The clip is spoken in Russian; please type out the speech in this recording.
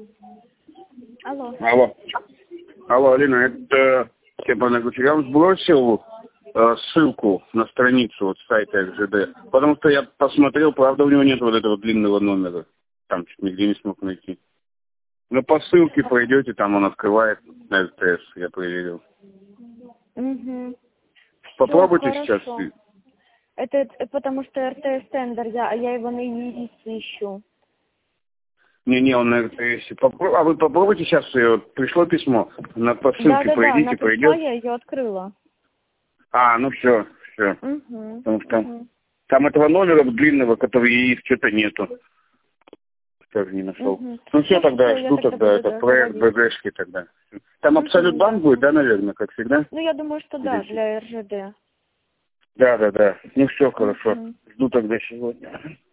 Алло. Алло, Алина, это Степан Игоревич. Я вам сбросил ссылку на страницу вот сайта РЖД, потому что я посмотрел, правда, у него нет вот этого длинного номера. Там чуть нигде не смог найти. Но по ссылке пройдете, там он открывает на РТС, я проверил. Угу. Попробуйте сейчас. Это потому что РТС тендер, я его на ИИС ищу. Не, он на РТС. А вы попробуйте сейчас, пришло письмо, по ссылке пройдите, пройдете. Я ее открыла. Ну все. Угу. Потому что там этого номера длинного, который есть, что-то нету. Тоже не нашел. Ну все, тогда жду тогда этот проект БГшки тогда. Там Абсолют Банк будет, да, наверное, как всегда? Ну, я думаю, что да, для РЖД. Да. Ну все, хорошо. Жду тогда сегодня.